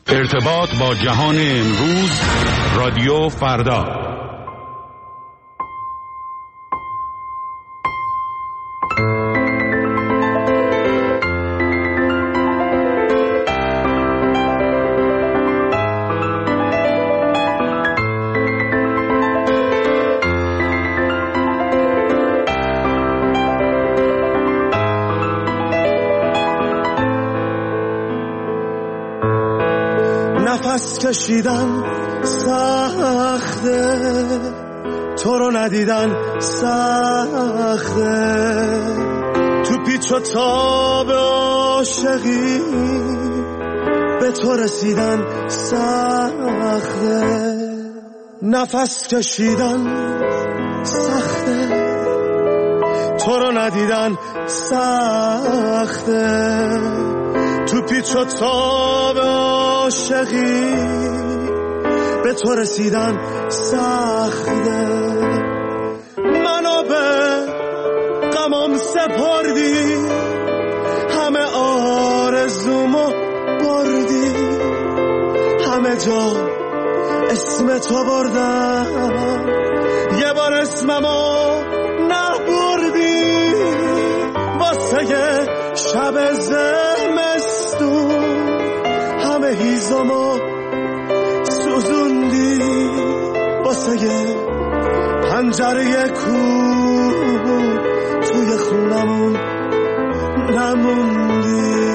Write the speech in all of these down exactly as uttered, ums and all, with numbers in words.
ارتباط با جهان امروز، رادیو فردا. نفس کشیدن سخته، تو رو ندیدن سخته، تو پیچ و تاب عاشقی به تو رسیدن سخته. نفس کشیدن سخته، تو رو ندیدن سخته، تو پیچ و تاب عاشقی به تو رسیدن سخته. منو به غمم سپردی، همه آرزومو بردی، همه جا اسم تو بردم، یه بار اسممو نبردی. واسه شب زمستون همه هیزمو سوزوندی، واسه پنجره کوه توی خونمون نموندی.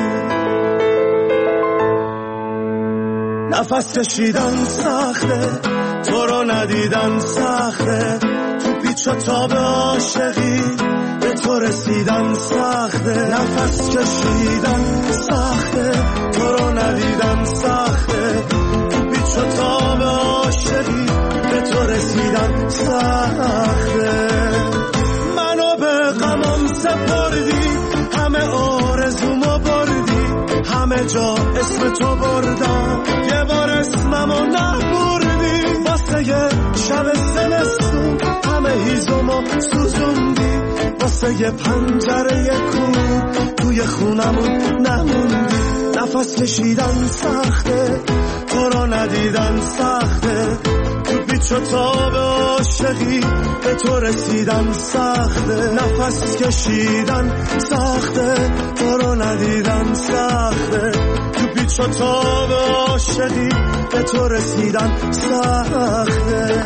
نفس کشیدن سخته، تو رو ندیدن سخته، تو پیچ و تاب عاشقی به تو رسیدن سخته. نفس کشیدن سخته، تو رو ندیدن سخته، تو پیچ و تاب عاشقی به تو رسیدن سخته. منو به غمم سپردی، همه آرزومو بردی، همه جا اسم تو بردم، یه بار اسممو نبردی. واسه شب زمستون همه هیزمو سوزوندی، واسه پنجره کوه توی خونمون نموندی. نفس کشیدن سخته، تو رو ندیدن سخته، تو پیچ و تاب عاشقی به تو رسیدن سخته. نفس کشیدن سخته، تو رو ندیدن سخته، تو پیچ و تاب عاشقی به تو رسیدن سخته.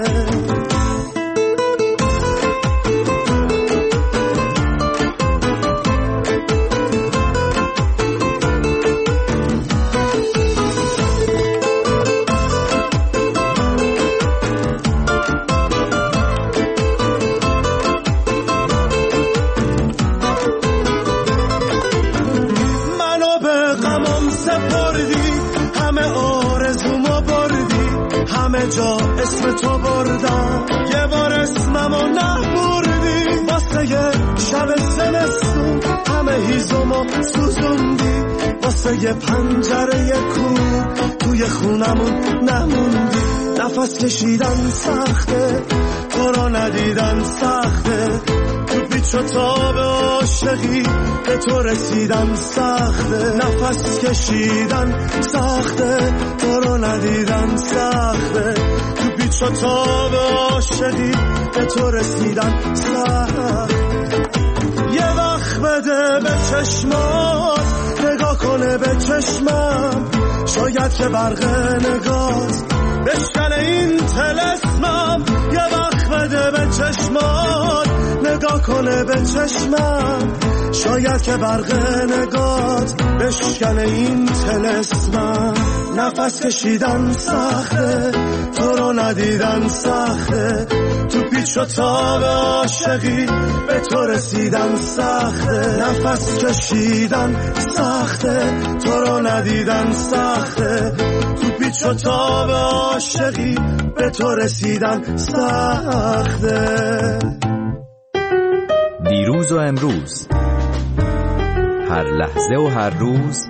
جا اسم تو بردم، یه بار اسممو نبردی. واسه شب زمستون همه هیزمو سوزوندی، واسه پنجره کوه توی خونمون نموندی. نفس کشیدن سخته، تو رو ندیدن سخته، تو پیچ و تاب عاشقی به تو رسیدن سخته. نفس کشیدن سخته، تو رو ندیدن سخته، تو پیچ و تاب عاشقی به تو رسیدن سخته. یه وقت بده به چشمات، نگاه کنه به چشمم، شاید که برق نگاهت بشکنه این طلسمم. یه وقت بده به چشمات، نگاه کنه به چشمم، شاید که برق نگاهت بشکنه این طلسمم. نفس کشیدن سخته، تو رو ندیدن سخته، تو پیچ و تاب عاشقی به تو رسیدن سخته. نفس کشیدن سخته، تو رو ندیدن سخته، تو پیچ و تاب عاشقی به تو رسیدن سخته. دیروز و امروز، هر لحظه و هر روز،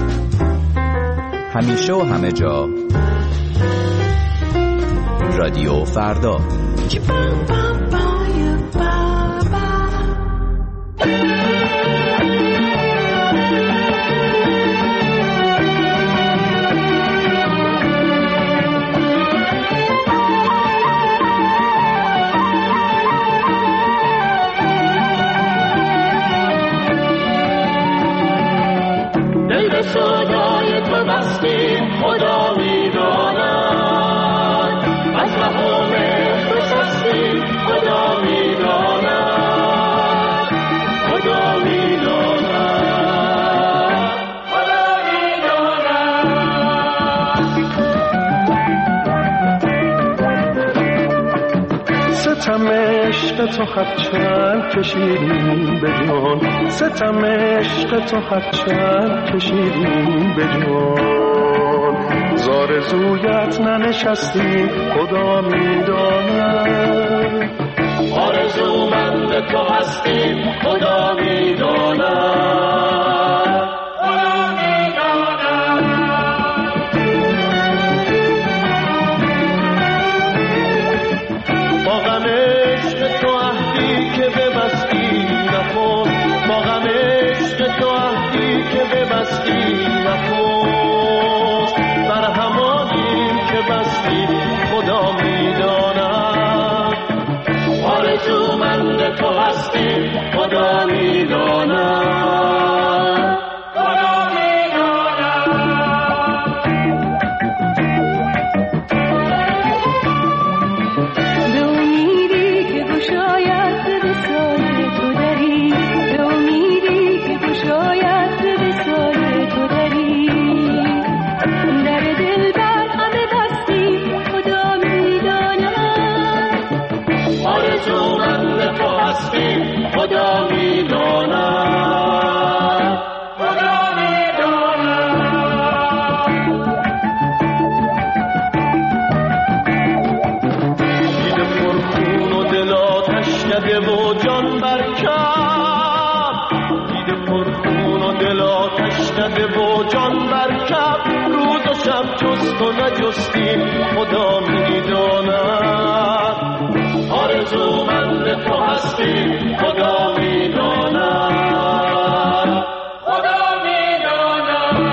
همیشه و همه جا، رادیو فردا. سودای تو بستیم خدا میداند، از مهام تو شستیم خدا میداند، خدا میداند، خدا میداند. ستم عشق تو هرچند کشیدیم به جان، ستم عشق تو هرچند کشیدیم به جان، زارزویت ننشستیم خدا میداند، آرزومند تو هستیم خدا میداند، خدا میداند. با غم عشق تو عهدی که ببستی نکن، با غم عشق تو عهدی که ببستی نکن، بر همانی که بستی خدا میداند، آرزومند تو هستیم خدا میداند، خدا میداند. به امیدی که گشاید به وصال تو دری، به امیدی که گشاید به وصال تو دری، در دل بر همه بستی خدا میداند، آرزومند تو هستیم خدا میداند، خدا میداند. دیده پرخون و دل آتش کده و جان برکب، دیده پرخون و دل آتش کده و جان برکب، روز و شب جست و نجستیم خدا میداند، آرزومند تو هستیم خدا میداند، خدا میداند.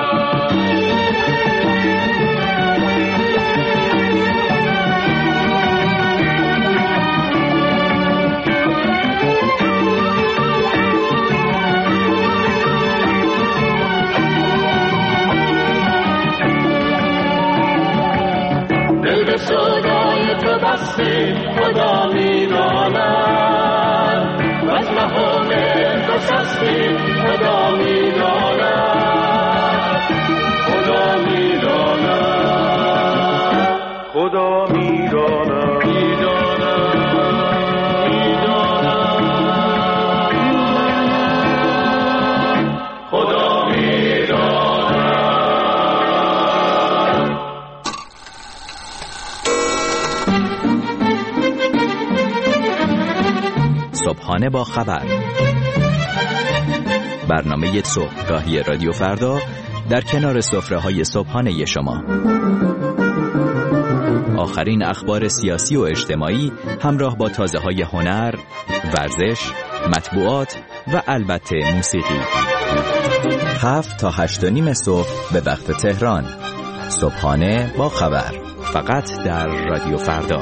دل به سودای تو بستیم خدا میداند، از مهام تو شستیم خدا میداند، خدا میداند، خدا میداند، میداند، میداند، خدا میداند. صبحانه با خبر، برنامه صبحگاهی رادیو فردا در کنار سفره‌های صبحانه شما. آخرین اخبار سیاسی و اجتماعی همراه با تازه‌های هنر، ورزش، مطبوعات و البته موسیقی. هفت تا هشت و نیم صبح به وقت تهران. صبحانه با خبر، فقط در رادیو فردا.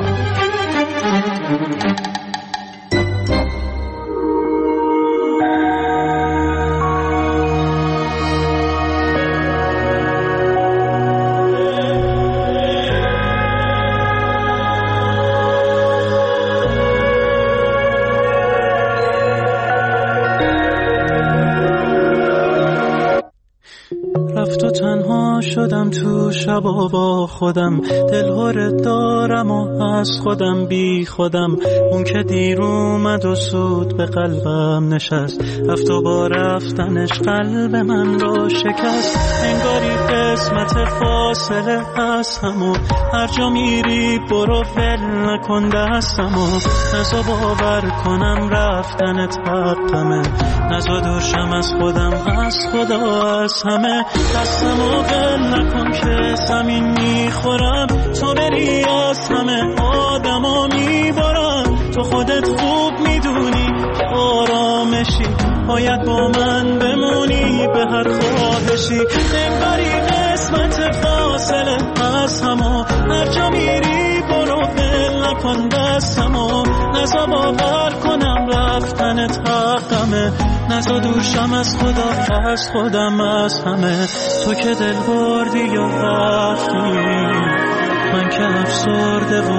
رفت و تنها شدم تو شبا با خودم، دلهوره دارم و از خودم بی خودم، اون که دیر اومد و سود به قلبم نشست، رفت و با رفتنش قلب من رو شکست، انگاری قسمت فاصله از همو، هر جا میری برو ول نکن دستمو، نزا باور کنم رفتنت حقمه، نزا دورشم از خودم از خدا از همه، دستمو ول نکن که زمین میخورم، تو بری از همه آدما میبارم، تو خودت خوب میدونی که آرامشی، باید با من بمونی به هر خواهشی، انگاری قسمت فاصله از همو، هر جا میری برو ول نکن دستمو، نزا باور کنم رفتنت حقمه، نزا دوشم از خدا از خودم از همه. تو که دل بردی و رفتی، من که افسرده و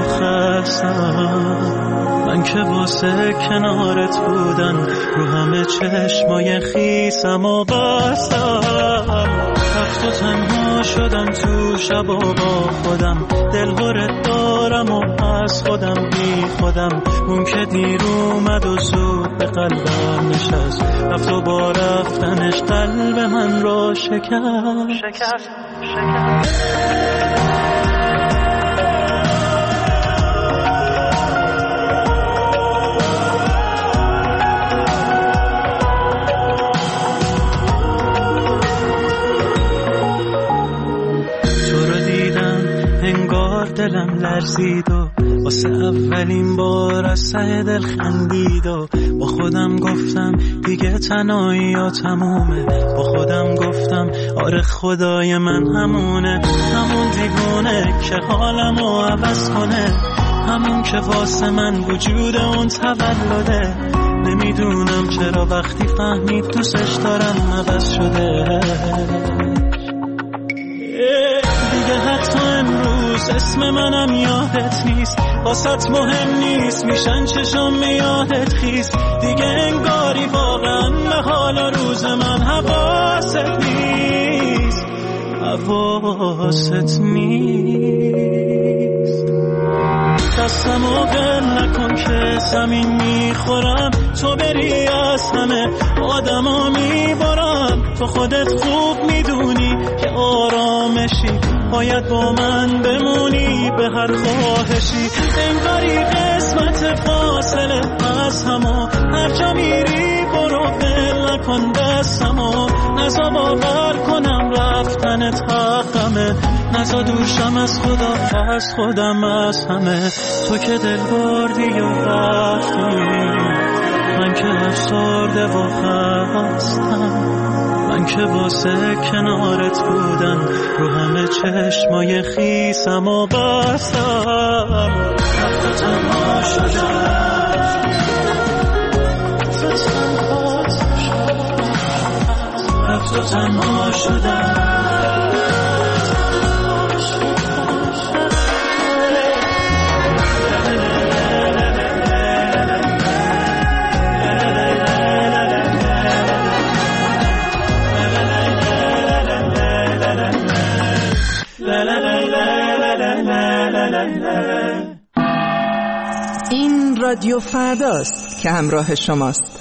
خستم، من که واسه کنارت بودن رو همه چشمای خیسم و بستم. رفت و تنها شدم تو شب و با خودم، دلهرت دارم و از خودم بی خودم. اون که دیر اومد و زود به قلبم نشست، رفت و با رفتنش قلب من رو شکست شکست شکست. دلم لرزید و واسه اولین بار از ته دل خندید و با خودم گفتم دیگه تنهایی ها تمومه. با خودم گفتم آره خدای من همونه، همون دیوونه که حالمو عوض کنه، همون که واسه من وجود اون تولده. نمیدونم چرا وقتی فهمید دوستش دارم عوض شده. دیگه حتی امروز اسم منم یادت نیست، واسط مهم نیست میشن چشم یادت خیست. دیگه انگاری واقعا به حال روز من حواست نیست، حواست نیست. دستمو ول نکن که زمین میخورم، تو بری از همه آدما میبارم. تو خودت خوب میدونی که آرامشی، باید با من بمونی به هر خواهشی. انگاری قسمت فاصله از همو، هر جا میری برو ول نکن دستمو. نزا باور کنم رفتنت حقمه، نزا دوشم از خدا از خودم از همه. تو که دل بردی و رفتی، من که افسرده و خستم، من که واسه کنارت بودن رو همه چشمای خیسم و بستم. رفت و تنها شدم، رفت و تنها شدم. این رادیو فرداست که همراه شماست.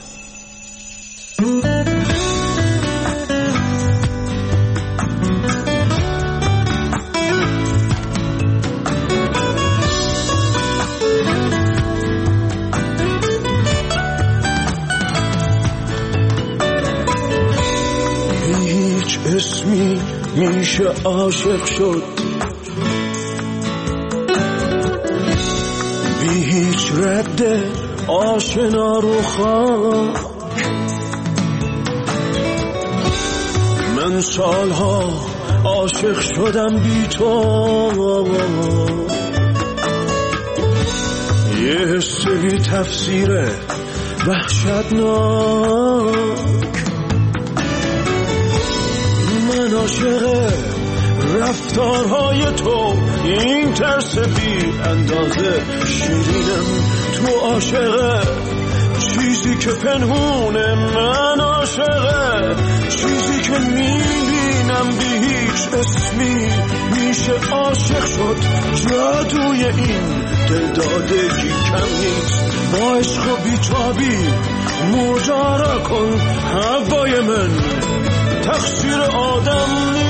هیچ اسمی میشه عاشق شد، بی هیچ رد آشنا رو خاک. من سالها عاشق شدم بی تو، یه حس بی تفسیره وحشتناک. من عاشق رفتارهای تو، این ترس بی اندازه شیرینم. تو عاشق چیزی که پنهونه، من عاشق چیزی که میبینم. بی هیچ اسمی میشه عاشق شد، جادوی این دلدادگی کم نیست. با عشق و بیتابی ماجرا کن، هوای من تقصیر آدم نیست.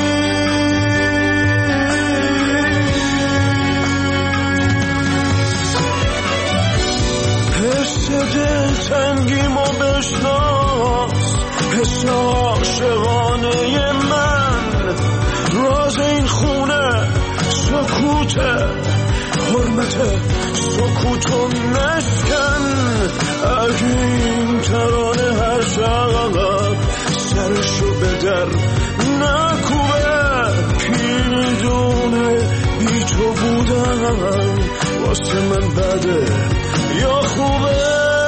حس دل تنگیمو بشناس، حس عاشقانه من. راز این خونه سکوته، حرمت سکوتو نشکن. اگه این ترانه هر شب سرشو به در نکوبه، کی میدونه بی تو بودن واسه من بده یا خوبه.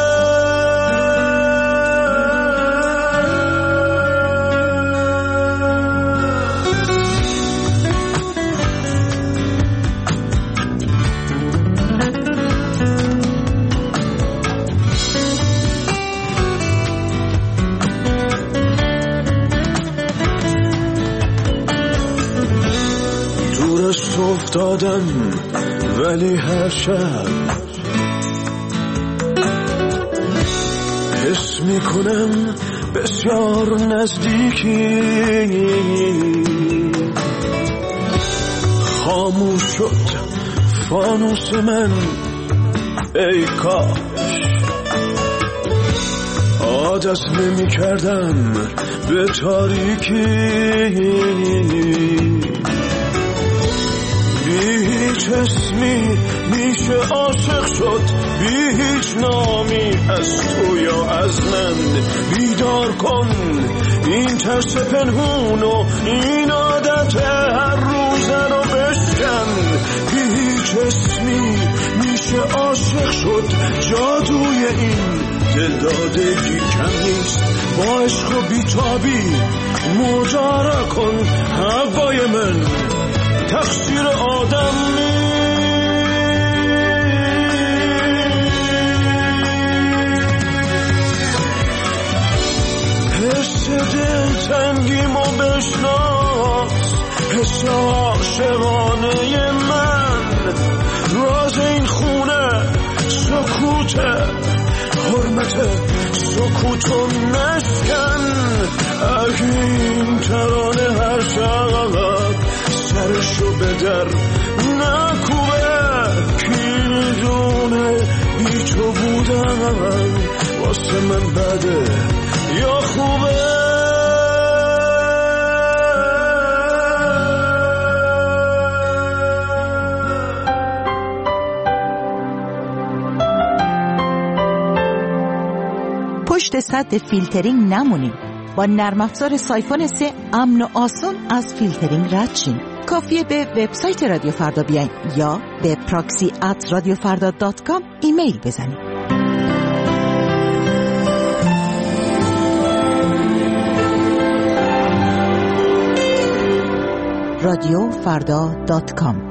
دورست افتادم ولی هر شب حس میکنم بسیار نزدیکی. خاموش شد فانوس من ای کاش عادت نمی کردم به تاریکی. بی هیچ اسمی میشه عاشق شد، بی هیچ نامی از تو یا از من. بیدار کن این ترس پنهون و این عادت هر روزه رو بشکن. بی هیچ اسمی میشه عاشق شد، جادوی این دلدادگی کم نیست. با عشق و بیتابی مجارا کن هوای من، تقصیر آدم حس دلتنگیمو بشناس، حس عاشقانه من. راز این خونه سکوته، حرمت سکوتو نشکن. اگه این ترانه هر شب سرشو به در نکوبه، کی میدونه بی تو بودن واسه من بده یا خوبه. پشت سد فیلترینگ نمونیم. با نرم افزار سایفون سه امن و آسون از فیلترینگ رد شین. کافیه به وبسایت رادیو فردا بیاین یا به پراکسی ات رادیو فردا دات کام ایمیل بزنید. رادیو فردا دات کام.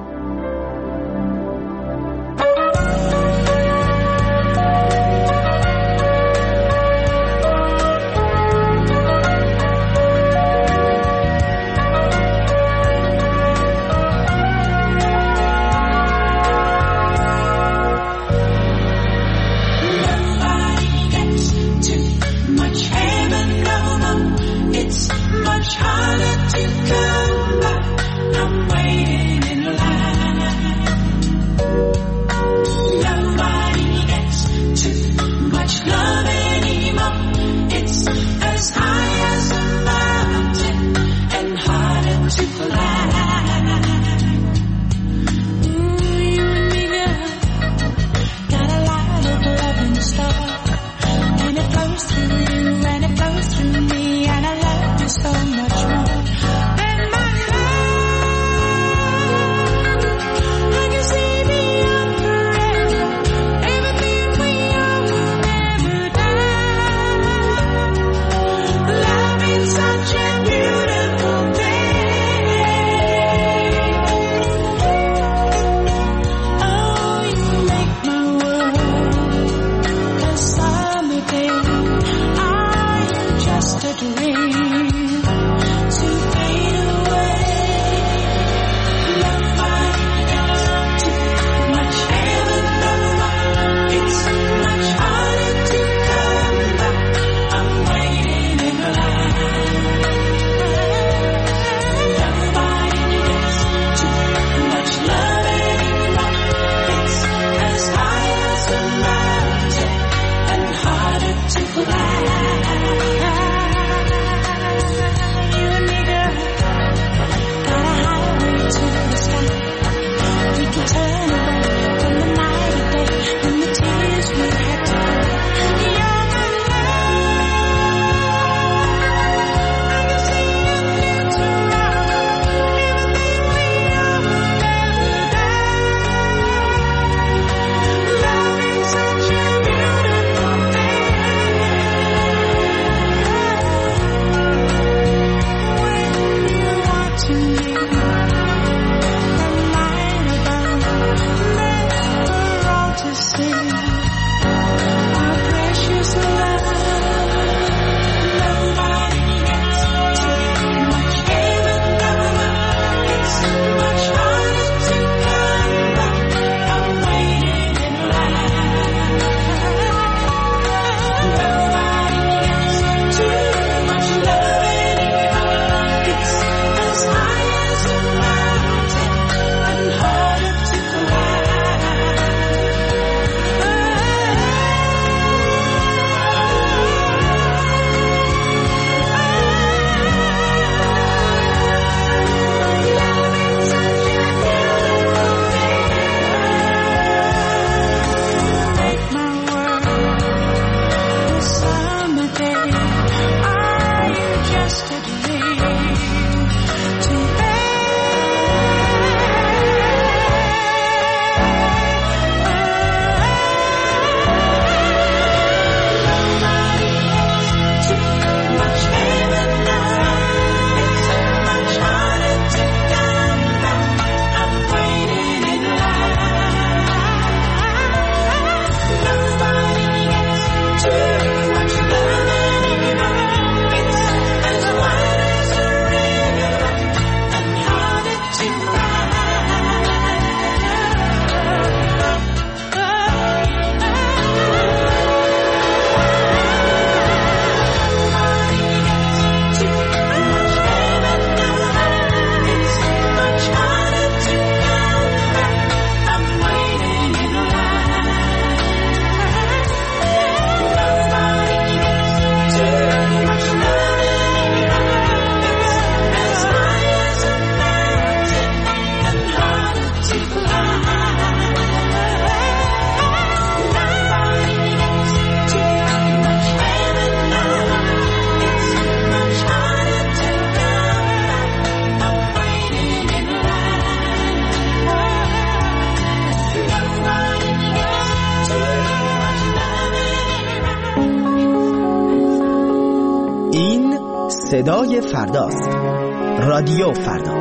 صدای فرداست. رادیو فردا.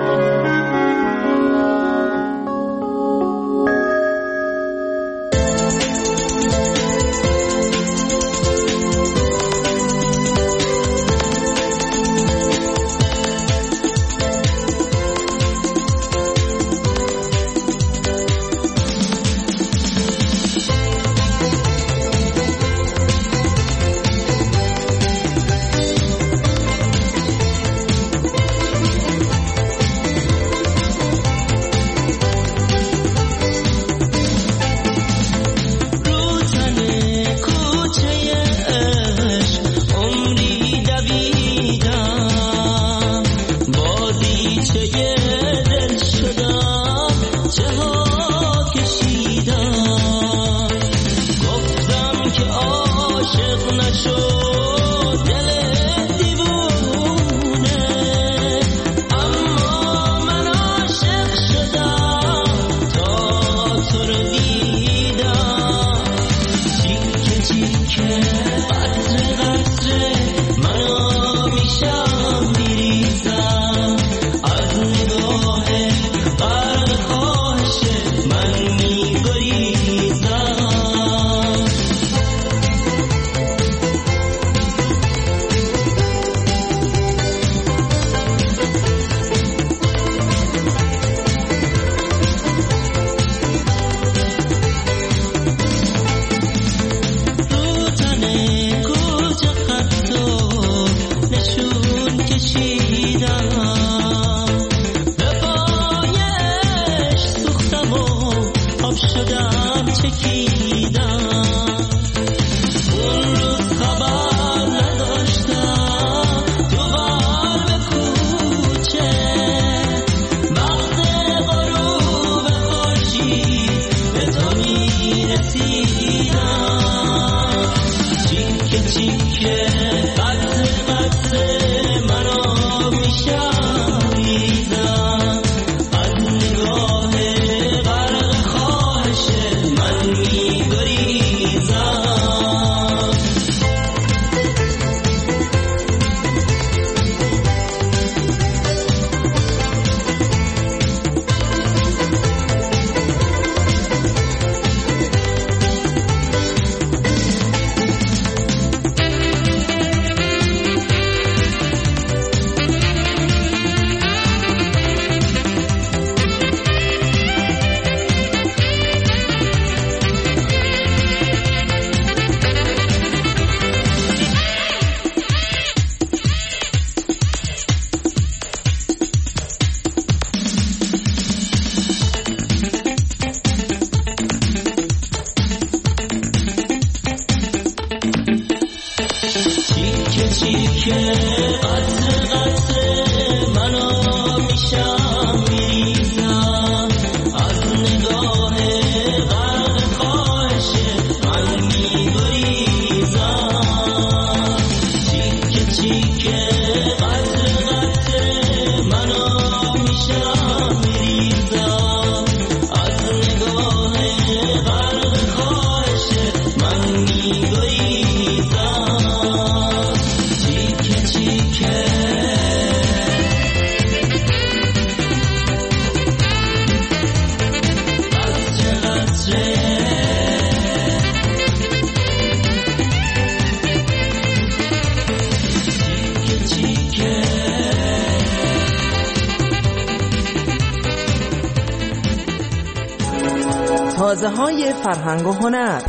تازه های فرهنگ و هنر.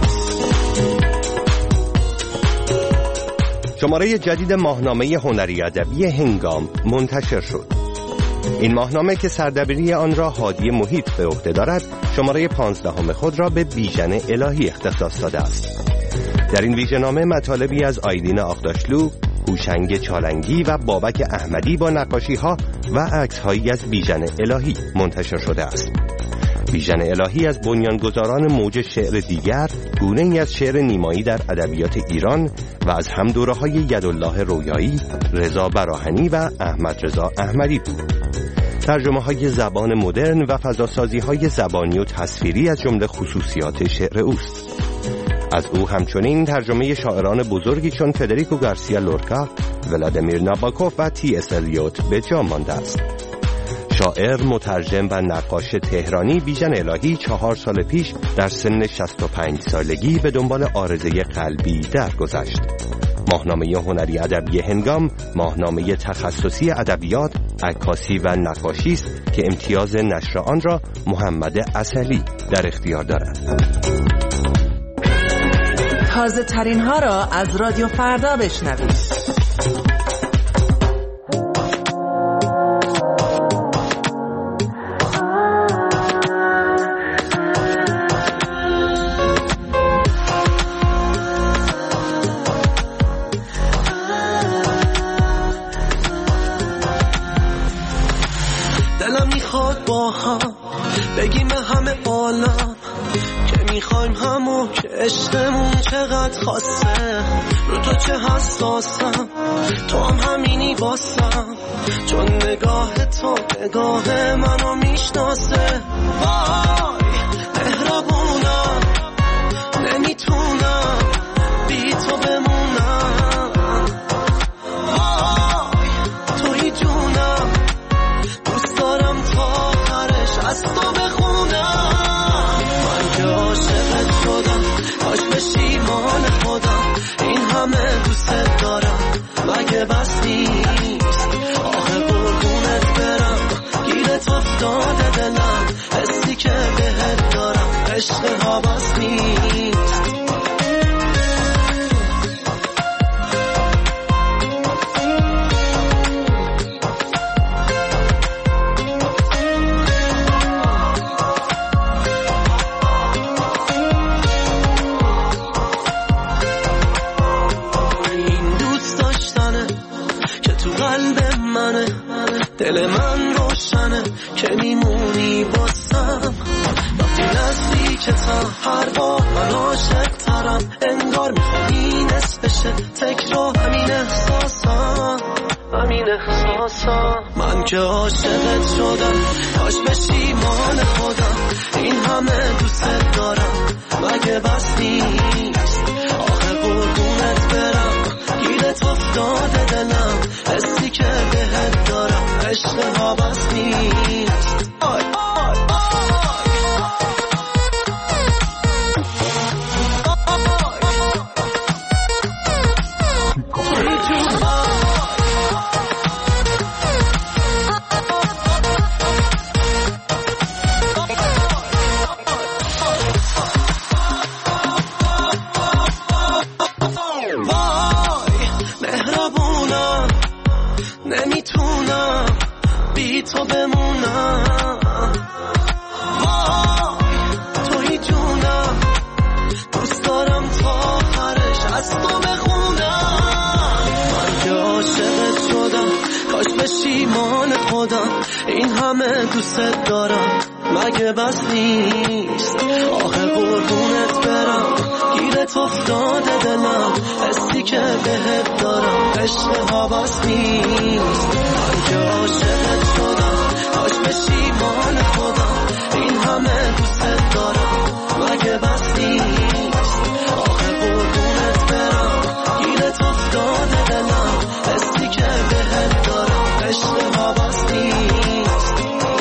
شماره جدید ماهنامه هنری ادبی هنگام منتشر شد. این ماهنامه که سردبیری آن را هادی محیط به عهده دارد، شماره پانزدهم خود را به بیژن الهی اختصاص داده است. در این ویژه‌نامه مطالبی از آیلین آغداشلو، هوشنگ چالنگی و بابک احمدی با نقاشی‌ها و عکس‌هایی از بیژن الهی منتشر شده است. بیژن الهی از بنیانگذاران موج شعر دیگر، گونه‌ای از شعر نیمایی در ادبیات ایران و از همدوره‌های یدالله رویایی، رضا براهنی و احمد رضا احمدی بود. ترجمه‌های زبان مدرن و فضاسازی‌های زبانی و تصویری از جمله خصوصیات شعر اوست. از او همچنین ترجمه شاعران بزرگی چون فدریکو گارسیا لورکا، ولادیمیر ناباکوف و تی اس الیوت به جا مانده است. شاعر، مترجم و نقاش تهرانی بیژن الهی چهار سال پیش در سن شصت و پنج سالگی به دنبال عارضه قلبی درگذشت. ماهنامه هنری ادبی هنگام ماهنامه تخصصی ادبیات، عکاسی و نقاشی است که امتیاز نشر آن را محمد عسلی در اختیار دارد. تازه ترین ها را از رادیو فردا بشنوید. بگیم همه عالم که میخوایم همو که عشقمون چقدر خاصه، رو تو چه حساسم، تو هم همینی باسم، چون نگاه تو نگاه منو میشناسه. وای مهربونم، نمیتونم بی تو بمونم. وای توی جونم، دوست دارم تا آخرش از تو بخونم. من که عاشقت شدم، کاش بشی مال خودم، این همه دوست دارم مگه بس نیست؟ آخه قربونت برم، گیرت افتاده دلم، حسی که بهت دارم عشق ها بس نیست. دل من روشنه که میمونی باسم، وقتی نزدیکتم هر بار من عاشق ترم، انگار میخوایی نصفشه تکرار همین احساسم، همین احساسم. من که عاشقت شدم، کاش بشی مال خودم، این همه دوست دارم مگه بس نیست؟ آخه قربونت برم، گیرت افتاده دلم، حسی که بهت دارم عشق ها بس نیست. آی آی تو بمونم. وای توی جونم، دوست دارم تا آخرش از تو بخونم. من که عاشقت شدم، کاش بشی مال خودم، این همه دوست دارم مگه بس نیست؟ آخه قربونت برم، گیرت افتاده دلم، حسی که بهت دارم عشق ها بس نیست. من که عاشقت شدم، کاش بشی مال خودم، این همه دوست دارم مگه بس نیست؟ آخه قربونت برم، گیرت افتاده دلم، حسی که بهت دارم عشق ها بس نیست.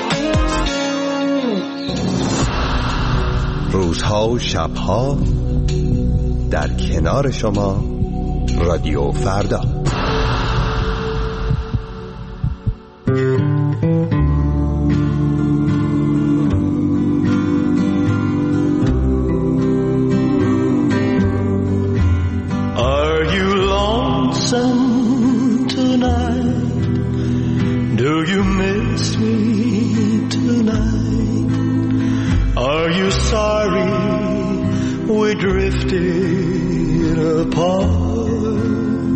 روزها و شبها در کنار شما رادیو فردا. Are you lonesome tonight? Do you miss me tonight? Are you sorry we drifted apart?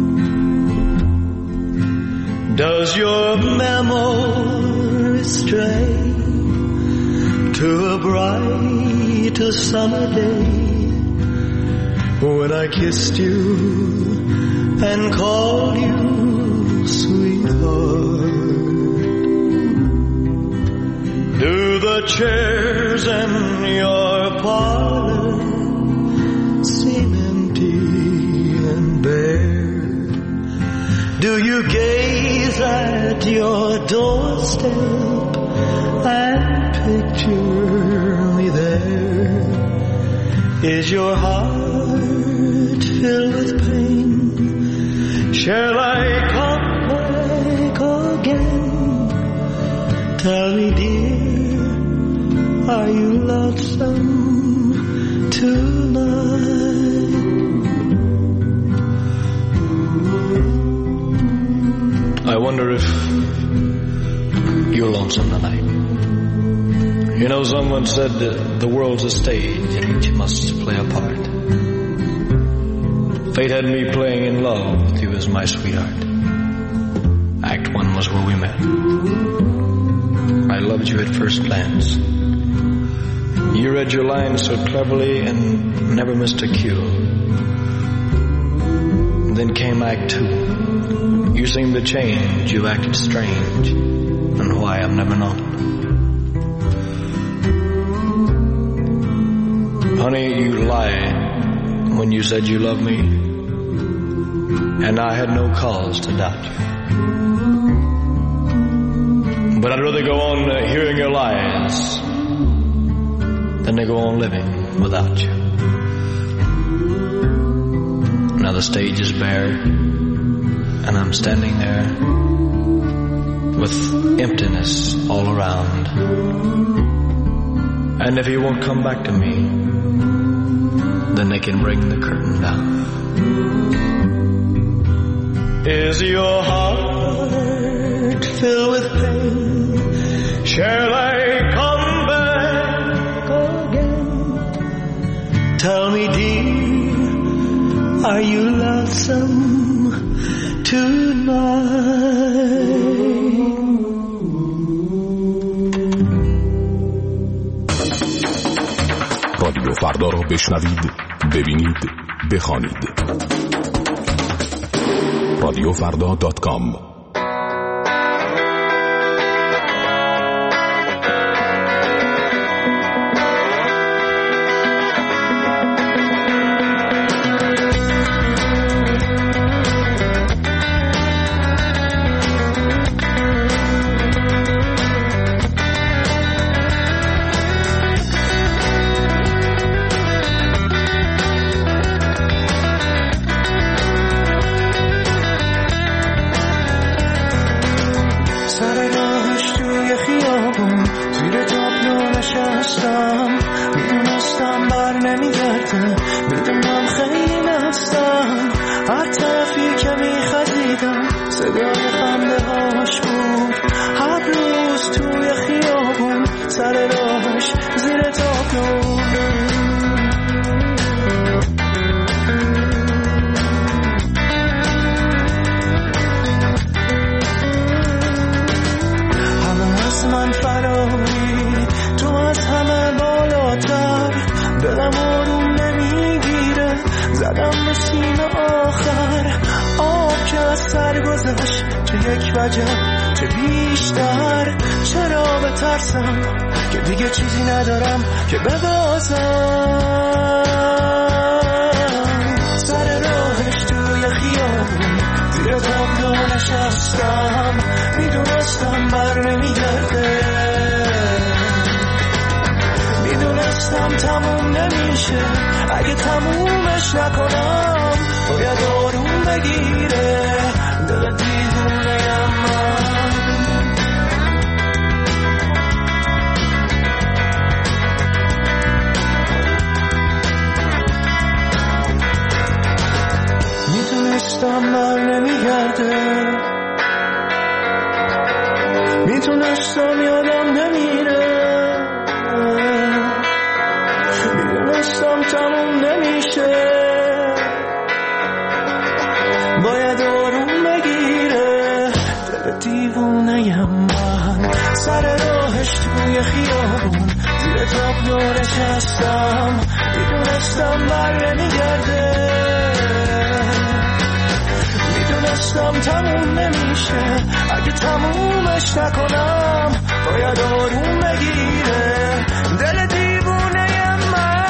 Does your memory stray to a bright summer day when I kissed you and called you sweetheart? Do the chairs in your parlor seem empty and bare? Do you gaze at your doorstep and picture me there? Is your heart filled with pain? Shall I come back again? Tell me, dear, are you lonesome tonight? I wonder if you're lonesome tonight. You know, someone said that the world's a stage and each must play a part. Fate had me playing in love with you as my sweetheart. Act one was where we met. I loved you at first glance. You read your lines so cleverly and never missed a cue. Then came Act two. You seemed to change, you acted strange, and why I've never known. Honey, you lied when you said you loved me, and I had no cause to doubt you. But I'd rather go on uh, hearing your lies than to go on living without you. Now the stage is bare, and I'm standing there with emptiness all around. And if you won't come back to me, then they can bring the curtain down. Is your heart filled with pain? Shall I come back again? Tell me, dear, are you lonesome tonight? رادیو فردا را بشنوید، ببینید، بخوانید. رادیو فردا دات کام. چه بیشتر چرا بترسم که دیگه چیزی ندارم که ببازم. سر راهش توی خیابون زیر تابلو نشستم، میدونستم بر نمیگرده، میدونستم تموم نمیشه، اگه تمومش نکنم باید آروم بگیره. دل دیوونه میتونستم بر نمیگرده، میتونستم یادم نمیره، میدونستم تموم نمیشه، باید آروم بگیره. دل دیوونه‌ام من سر راهش توی خیابون زیر تابلو نشستم، میدونستم بر نمیگرده، میدونستم تموم نمیشه، اگه تمومش نکنم باید آروم بگیره. دل دیوونه من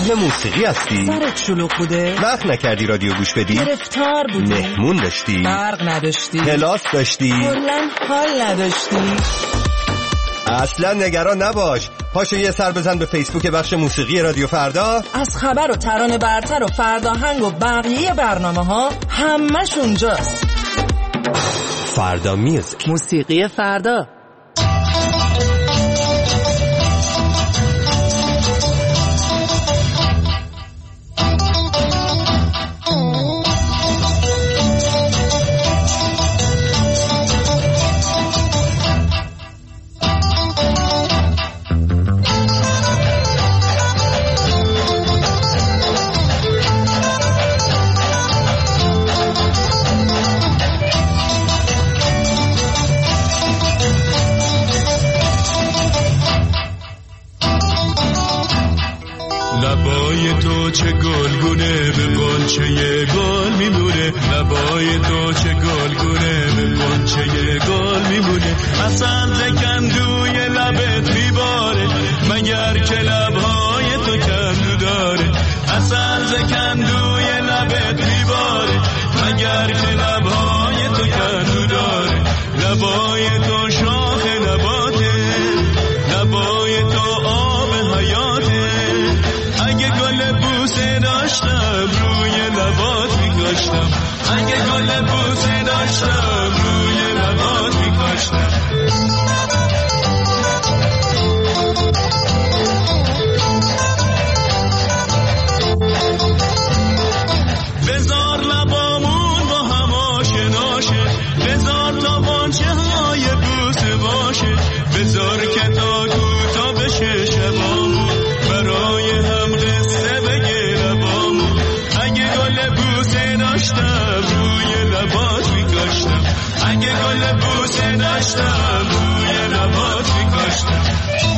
اهل موسیقی هستی؟ سرت شلوغ بوده؟ وقت نکردی رادیو گوش بدی؟ گرفتار بودی؟ مهمون داشتی؟ برق نداشتی؟ کلاس داشتی؟ کلاً حال نداشتی؟ اصلا نگران نباش، پاشو یه سر بزن به فیسبوک بخش موسیقی رادیو فردا. از خبر و ترانه برتر و فرداهنگ و بقیه برنامه ها همش اونجاست. فردا میوزیک، موسیقی فردا. لبای تو چه گلگونه به غنچه گل میمونه، لبای تو چه گلگونه به غنچه گل میمونه. اصل زکندوی لبت میباره مگر که لبهای تو کندو داره. اصل زکندوی لبت میباره مگر که لبهای تو کندو داره. لبای تو شاخ نباته، لبای تو آب حیاته. اگه گل بوسه داشتم روی لبات میکاشتم، اگه گل بوسه داشتم روی لبات میکاشتم. بذار لبامون با هم آشنا شه، بذار تا بانچه های بوسه باشه، بذار که تا کوتا بشه شبامون برای هم قصه بگه لبامون. اگه گل بوسه داشتم روی لبات میکاشتم، اگه گل بوسه داشتم روی لبات میکاشتم.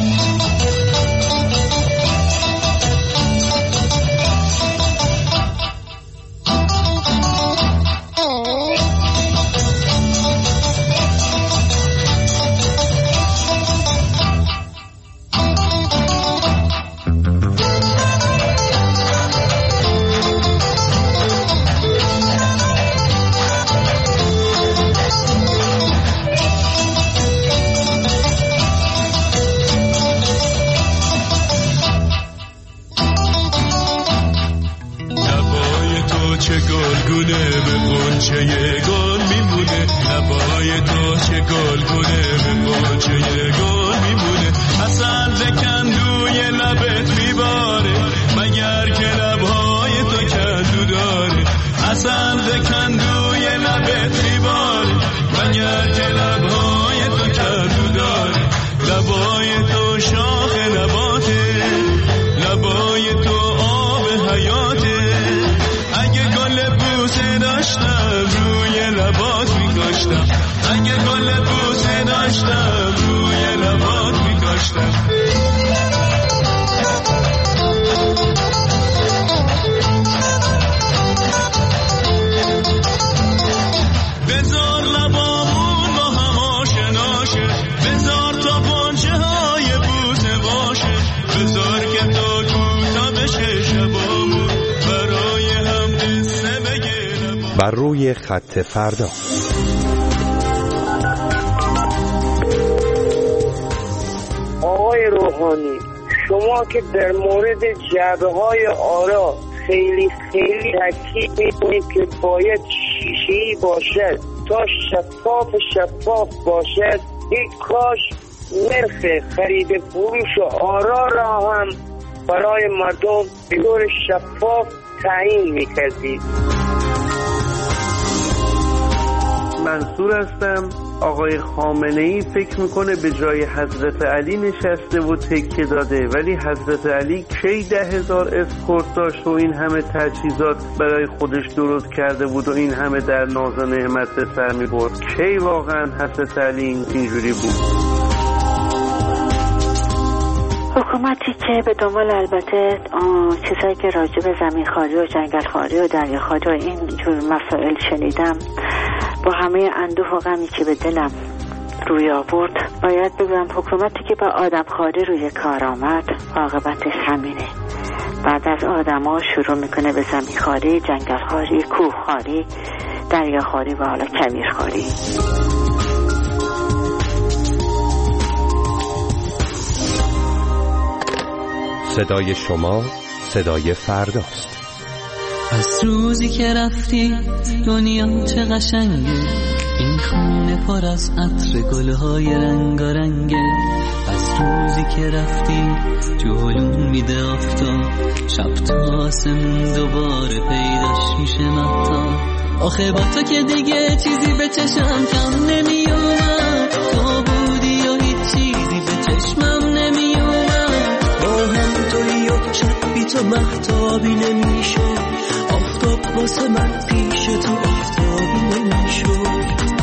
چه گلگونه به غنچه گل میمونه، لبای تو چه گلگونه به غنچه گل میمونه. اصل زکندوی لبت میباره مگر که لبهای تو کندو داره. اصل زکندوی لبت میباره مگر که لبهای تو کندو داره. لبای تو شاخ نباته، لبای تو آب حیاته. اگه گل بوسه داشتم روی لبات میکاشتم، اگه گل بوسه داشتم روی لبات میکاشتم. بذار لبامون با هم آشنا شه، بذار تا پنچه های بوسه باشه، بذار که تا کوتا بشه شبامون برای هم قصه بگه. بر روی خط فردا. آقای روحانی، شما که در مورد جعبه های آرا خیلی خیلی تاکید می‌کنید که باید شیشه‌ای باشد تا شفاف شفاف باشد، یک کاش نرخ خرید فروش آرا را هم برای مردم به طور شفاف تعیین می‌کردید. منصور هستم. آقای خامنه‌ای فکر میکنه به جای حضرت علی نشسته و تکیه داده، ولی حضرت علی کی ده هزار اسکورت داشت و این همه تجهیزات برای خودش درست کرده بود و این همه در ناز و نعمت به سر میبرد؟ کی واقعا حضرت علی اینجوری بود؟ حکومتی که به دنبال البته چیزایی که راجع به زمین خاری و جنگل خاری و دریا خاری و این جور مسائل شنیدم، با همه اندوه و غمی که به دلم روی آورد، باید بگم حکومتی که با آدم خاری روی کار آمد عاقبتش همینه. بعد از آدما شروع میکنه به زمینخواری، جنگلخواری، کوهخواری، دریاخواری و حالا کویرخواری. صدای شما صدای فرداست. از روزی که رفتی دنیا چه قشنگه، این خونه پر از عطر گلهای رنگارنگه. از روزی که رفتی جلوم میده آفتاب، شب تا آسمون دوباره پیداش میشه مهتاب. آخه با تو که دیگه چیزی به چشم کم نمیومد، تو بودی و هیچ چیزی به چشمم نمیومد. با هم توی و شب بی تو مهتابی نمیشه، آفتاب واسه من پیش تو آفتابی نمیشه.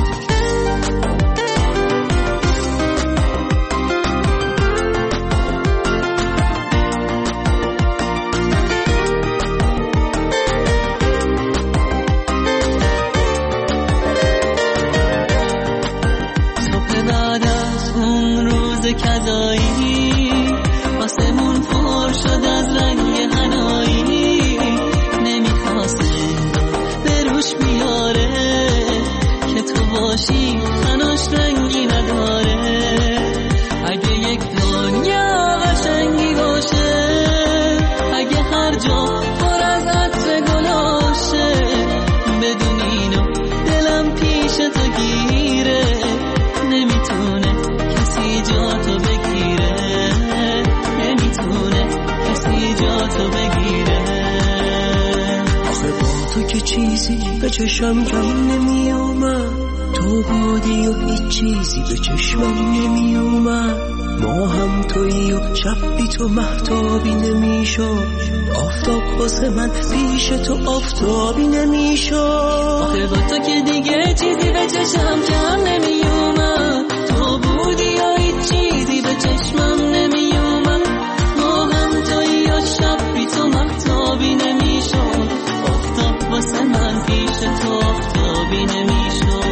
کذایی آسمون پر شد از رنگ حنایی، نمیخواسته به روش بیاره که تو باشی خناش رنگی نداره. اگه یک دنیا قشنگی باشه، اگه هر جا پر از عطر گلاشه، بدون اینو دلم پیش تو گیره، نمیتونه کسی جا تو بگیره، نمیتونه کسی جا تو بگیره. آخه با تو که چیزی به چشم کم نمی اومد، تو بودی و هیچ چیزی به چشمم نمی اومد. ما هم تویی و شب بی تو مهتابی نمی شد، آفتاب واسه من پیش تو آفتابی نمی شد. آخه با تو که دیگه چیزی به چشم کم نمی اومد، تو بودی و هیچ چیزی به چشمم نمی اومد. ما هم تویی و شب بی تو مهتابی نمی شد، آفتاب واسه من پیش تو آفتابی نمی شد.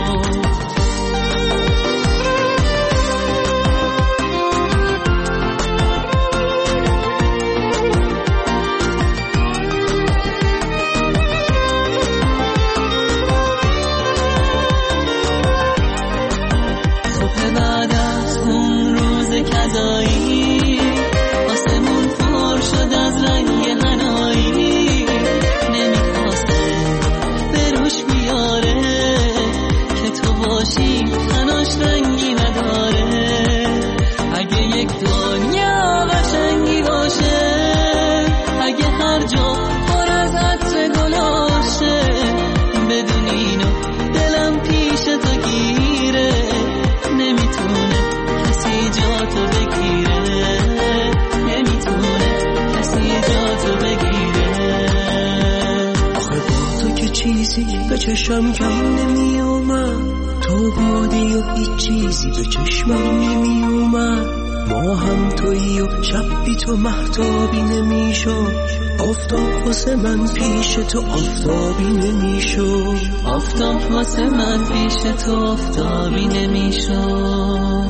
کذایی آسمون پر شد از رنگ حنایی، نمیخواسته به روش بیاره که تو باشی خناش رنگی نداره. اگه یک دنیا قشنگی باشه، اگه هر جا پر از عطر گلاشه، بدون اینو دلم پیش تو گیره، نمیتونه کسی جا تو بگیره، نمیتونه کسی جا تو بگیره. آخه با تو که چیزی به چشم کم نمی اومد، تو بودی و هیچ چیزی به چشمم نمی اومد. ما هم تویی و شب بی تو مهتابی نمی شد، آفتاب واسه من پیش تو آفتابی نمی شد، آفتاب واسه من پیش تو آفتابی نمی شد.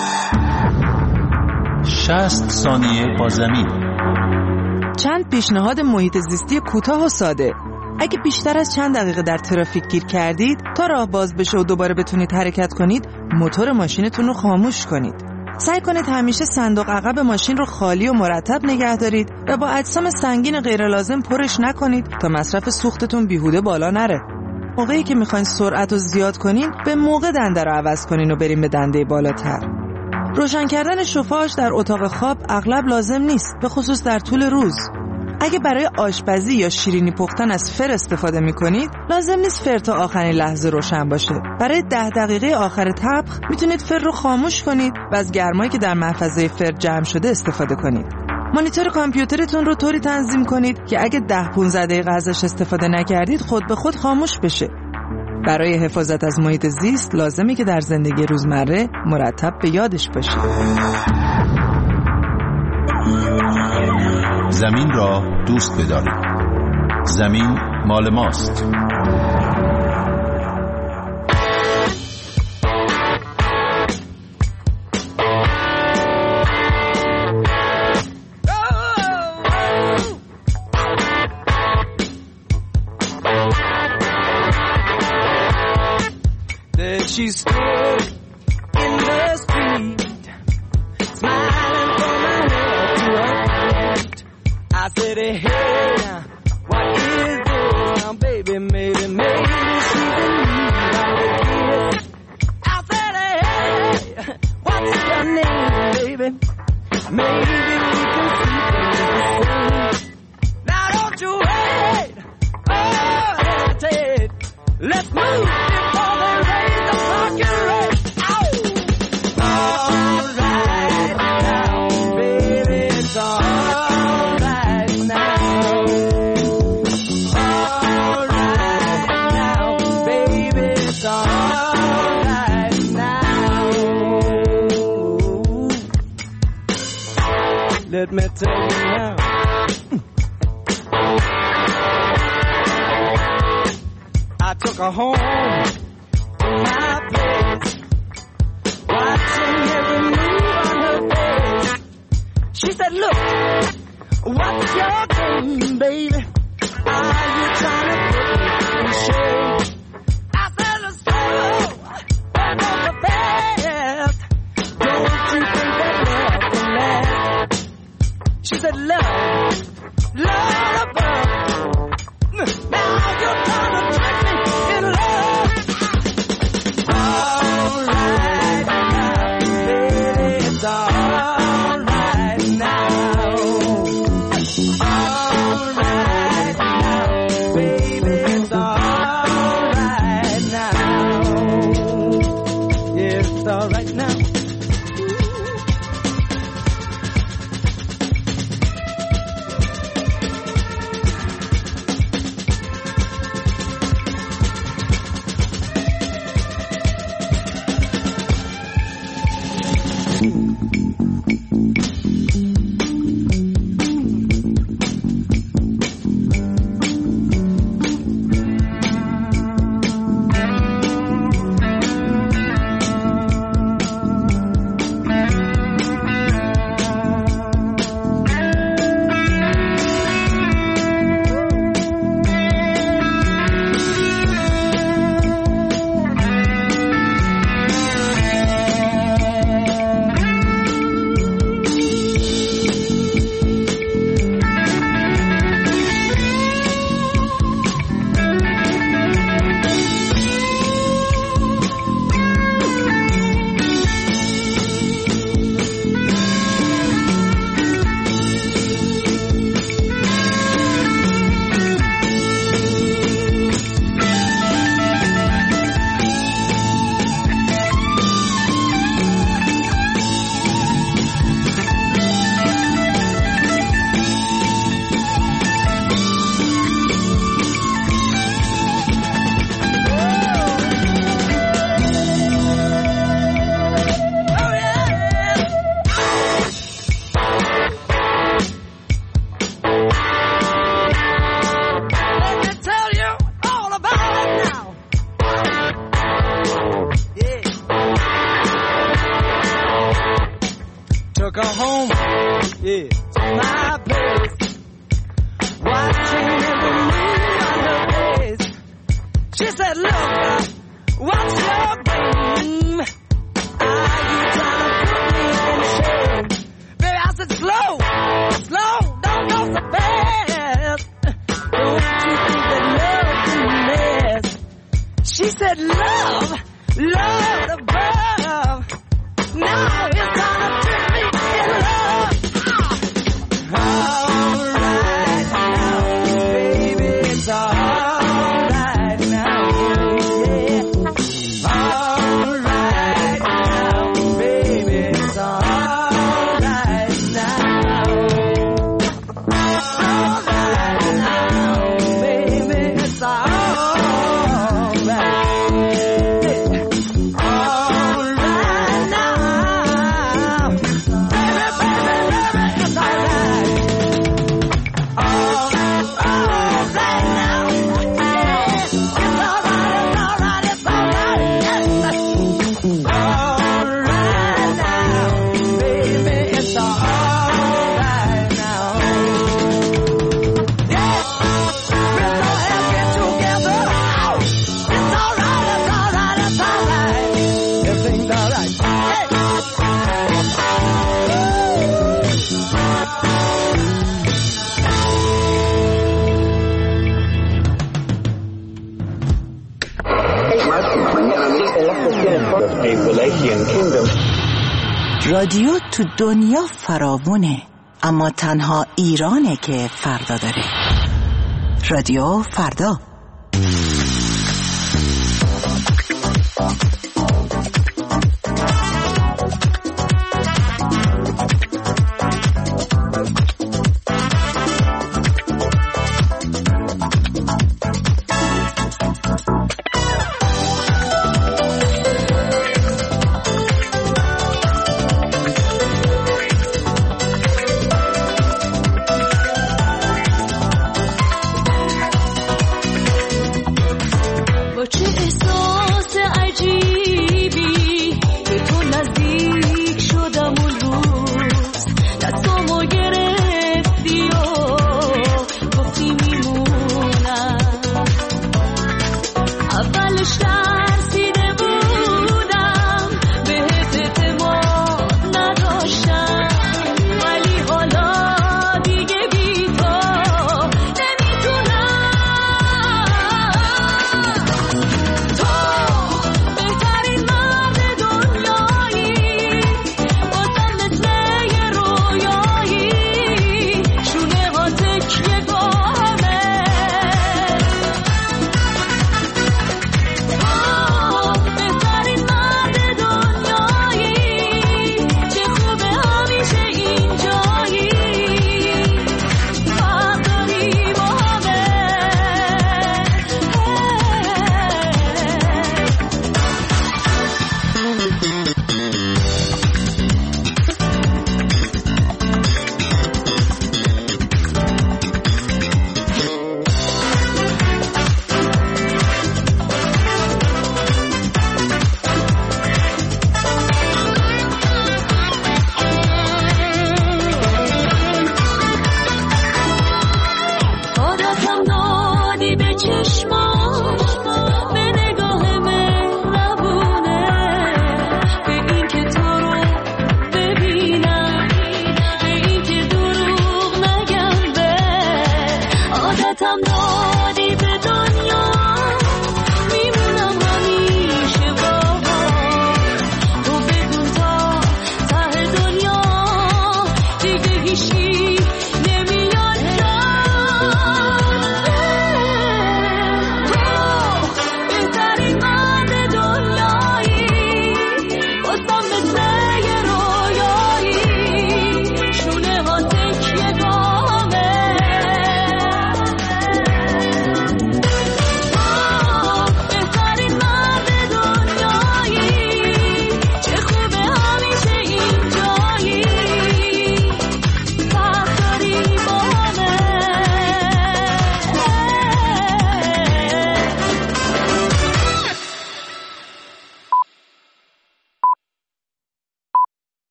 شصت ثانیه با زمین. چند پیشنهاد محیط زیستی کوتاه و ساده. اگه بیشتر از چند دقیقه در ترافیک گیر کردید، تا راه باز بشه و دوباره بتونید حرکت کنید، موتور ماشینتون رو خاموش کنید. سعی کنید همیشه صندوق عقب ماشین رو خالی و مرتب نگه دارید و با اجسام سنگین غیر لازم پرش نکنید تا مصرف سوختتون بیهوده بالا نره. موقعی که میخواین سرعت رو زیاد کنین، به موقع دنده رو عوض کنین و بریم به دنده بالاتر. روشن کردن شوفاژ در اتاق خواب اغلب لازم نیست، به خصوص در طول روز. اگه برای آشپزی یا شیرینی پختن از فر استفاده میکنید، لازم نیست فر تا آخرین لحظه روشن باشه. برای ده دقیقه آخر طبخ میتونید فر رو خاموش کنید و از گرمایی که در محفظه فر جمع شده استفاده کنید. مانیتور کامپیوترتون رو طوری تنظیم کنید که اگه ده پانزده دقیقه ازش استفاده نکردید، خود به خود خاموش بشه. برای حفاظت از محیط زیست لازمه که در زندگی روزمره مرتب به یادش باشید. زمین را دوست بدارید. زمین مال ماست. She stood in the street, smiling from her head to her feet. I said, hey, now, what is this? Now, baby, maybe, maybe she's in need of a kiss. I said, hey, what's your name, baby? Maybe we can see things the same. Now, don't you wait, oh, hesitate. Let's move before they raise the fucking rate. Ow! All right now, baby, it's all right now. All right now, baby, it's all right now. Let me tell you now. I took her home to my place, watching every move on her face. She said, look, what's your game, baby? Are you trying to put me in shame? I said, let's go, but not the best. Don't you think that love can last? She said, love, love above. Now you're trying to trick me in love. All right now, baby, it's all right now. All right now, baby, it's all right now. Yeah, it's all right now. Took her home, yeah, to my place, watching every move on her face. She said, look, what's your game? Are you trying to put me in shame? Baby, I said, slow, slow, don't go so fast. Don't you think that love can mess? She said, love, love above. Now it's time to trick me in love. All right now, baby, it's all right now, yeah. All right now, baby, it's all right now. All right now, baby, it's all right. Yeah. رادیو تو دنیا فراوونه، اما تنها ایرانه که فردا داره. رادیو فردا.